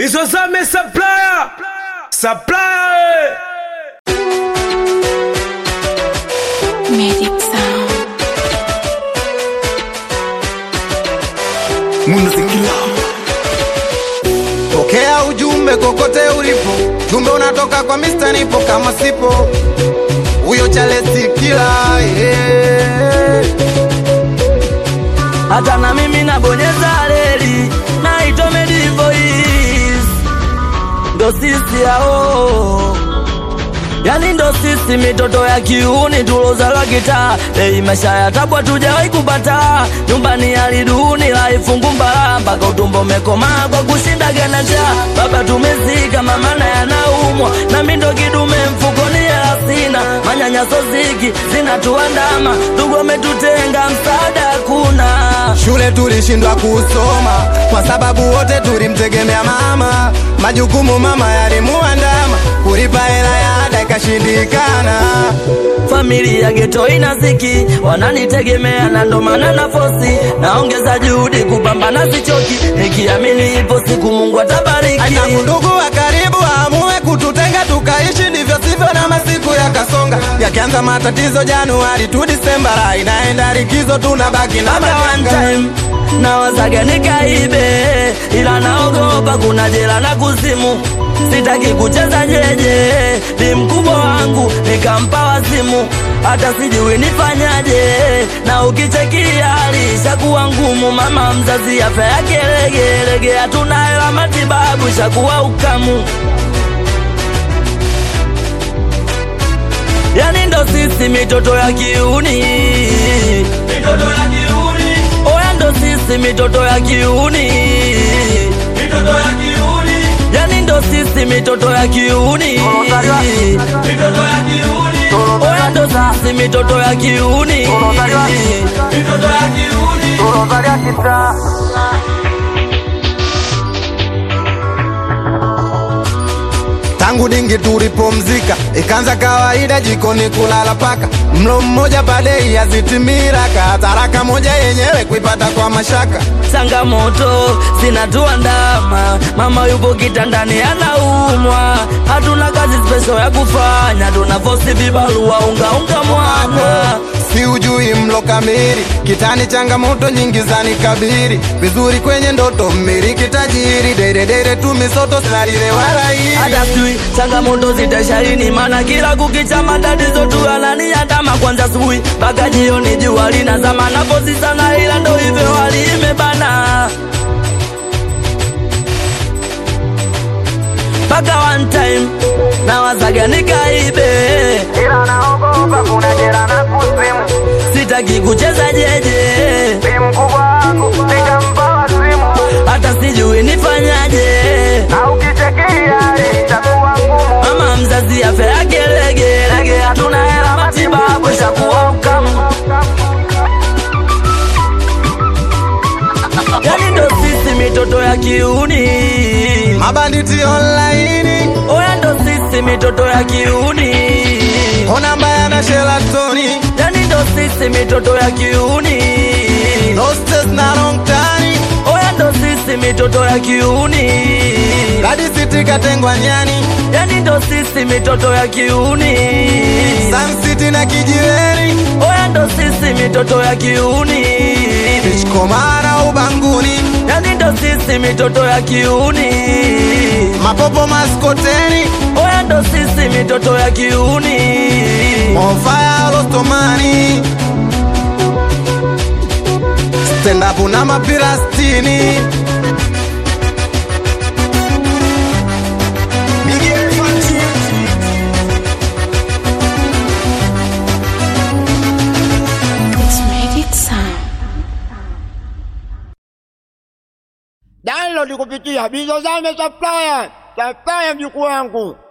Isozame supplier. Supplier. Medic Sound. Munazingila. Pokea ujumbe kokote ulipo. Jumbe unatoka kwa Mr. Nipo kama sipo. Uyo Charles Kila. Hata na mimi nabonyeza reli naitwa Medic Voice. Ndo sisi hao, yani ndo sisi mitoto ya kiuni tulozalwa gitaa. Maisha ya tabu hatujawahi kupata, nyumbani hali duni, life ngumbala, mpaka utumbo umekomaa kwa kushinda gana njaa. Baba tumezika, mama naye anaumwa, na mimi ndo kidume mfukoni hela sina. Manyanyaso ziki zinatuandama, ndugu wametutenga, msaada hakuna. Shule tulishindwa kusoma kwa sababu wote tulimtegemea mama. Majukumu mama yalimuandama, kulipa hela ya ada ikashindikana. Familia ghetto inaziki, wananitegemea na ndo maana na fosi. Naongeza juhudi kupambana sichoki, nikiamini ipo siku Mungu atabariki. Aina ndugu wa karibu amue kututenga, tukaishi ndivyo sivyo na masiku yakasonga. Yakianza matatizo Januari tu Disemba, inaenda likizo tunabaki na majanga. Na wazaga nikaibe, ila naogopa kuna jela na kuzimu. Sitaki kucheza jeje, ni mkubwa wangu nikampa wazimu. Hata sijui nifanyaje, na ukichekia hali ishakuwa ngumu. Mama mzazi afya yake legelege, hatuna hela matibabu ishakuwa ukamu. Yani ndo sisi mitoto ya kiuni, mitoto ya kiuni. Oya ndo sisi mitoto ya kiuni, mitoto ya kiuni. Yani ndo sisi mitoto ya kiuni, mitoto ya kiuni. Oya ndo sisi mitoto ya kiuni, mitoto ya kiuni. Tangu dingi tulipomzika, ikanza kawaida jikoni kulala paka. Mlo mmoja baadaye yazitimiraka, taraka moja yenyewe kuipata kwa mashaka. Changamoto zinatuandama, mama yupo kitandani anaumwa. Hatuna kazi special ya kufanya, tunafosi vibarua unga mwana. Si ujui mlo kamili, kitani changamoto nyingi zanikabiri. Vizuri kwenye ndoto mmiliki tajiri, dere tumisoto sinalile wala hili. Hata sui changamoto zitasharini, mana kila kukicha matatizo tu ananiandama. Kwanza asubuhi mpaka jioni jua linazama, nafosi sana ila ndo hivyo hali imebana. Paka one time na wazaga nikaibe, ila naogopa kuna jela na kuzimu. Sitaki kucheza jeje, ni mkubwa wangu nikampa wazimu. Hata sijui nifanyaje, na ukichekia itakuwa ngumu. Mama mzazi afya yake legelege, hatuna hela matibabu ishakuwa ukamu. Yani ndo sisi mitoto ya kiuni, mabanditi online. Oya ndo sisi mitoto ya kiuni, ona mbaya na shelatoni. Yani ndo sisi mitoto ya kiuni, Hostess na long time. Oya ndo sisi mitoto ya kiuni, Gadi City katengwa nyani. Yani ndo sisi mitoto ya kiuni, Sun City na kijiweni. Oya ndo sisi mitoto ya kiuni, Komara ubanguni. Yani ndo sisi mitoto ya kiuni, Mapopo maskoteni. Oya ndo sisi mitoto ya kiuni, On fire lostomani. Stand up na mapirastini. It's Medic Sound. Download kupitia Isozame supplier. Supplier mjukuu wangu.